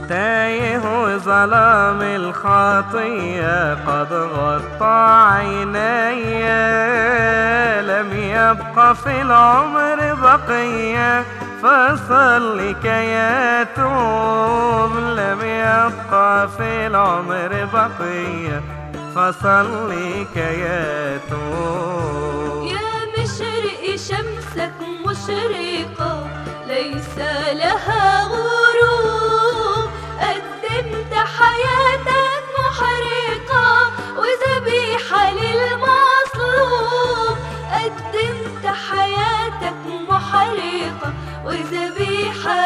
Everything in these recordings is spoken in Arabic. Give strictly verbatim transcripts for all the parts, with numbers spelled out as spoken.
تايه وظلام الخطية قد غطى عيني، لم يبق في العمر بقية فصل كي يتوب. لم يبق في العمر بقية فصل كي يتوب. يا مشرق شمسك مشرقة ليس لها غروب، قدمت حياتك محرقة وذبيحة للمظلوم. قدمت حياتك محرقة وذبيحة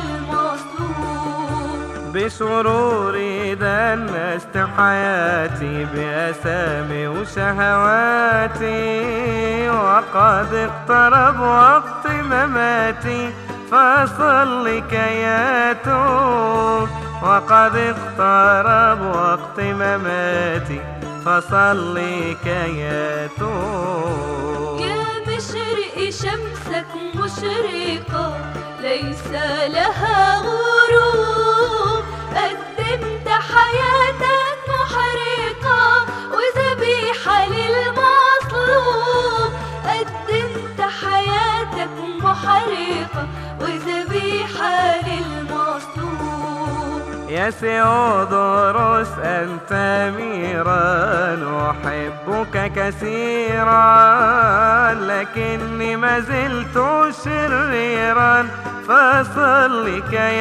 للمظلوم. بسروري دنست حياتي بأسامي وشهواتي، وقد اقترب وقت مماتي فصل كي يتوب. وقد اقترب وقت مماتي فصل كي يتوب. يا مشرق شمسك مشرقة ليس لها غروب، قدمت حياتك محرقة وذبيحة للمظلوم. قدمت حياتك محرقة وذبيحة للمظلوم. يا سيودوروس أنت أميرا أحبك كثيرا، لكني ما زلت شريرا فصل كي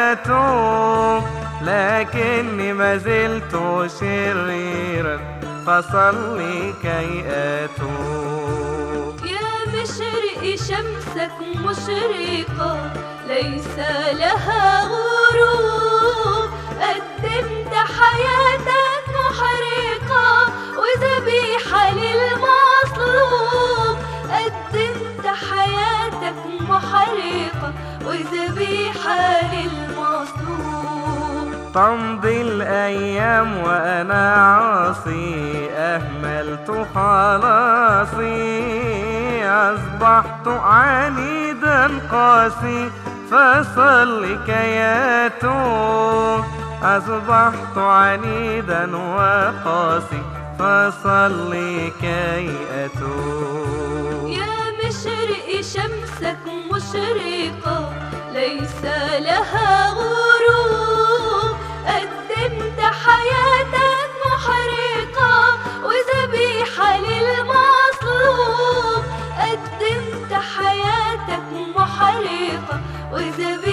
يتوب. لكني ما زلت شريرا فصل كي أتوب. يا مشرق شمسك مشرقة ليس لها غروب، قدمت حياتك محرقة وذبيحة للمظلوم. قدمت حياتك محرقة وذبيحة للمظلوم. تمضي الأيام وأنا عاصي، أهملت خلاصي، أصبحت عنيدا قاسي فصل كي يتوب. أصبحت عنيدا وقاسي فصل كي أتوب. يا مشرق شمسك مشرقة ليس لها غروب، قدمت حياتك محرقة وذبيحة للمظلوم. قدمت حياتك محرقة وذبيحة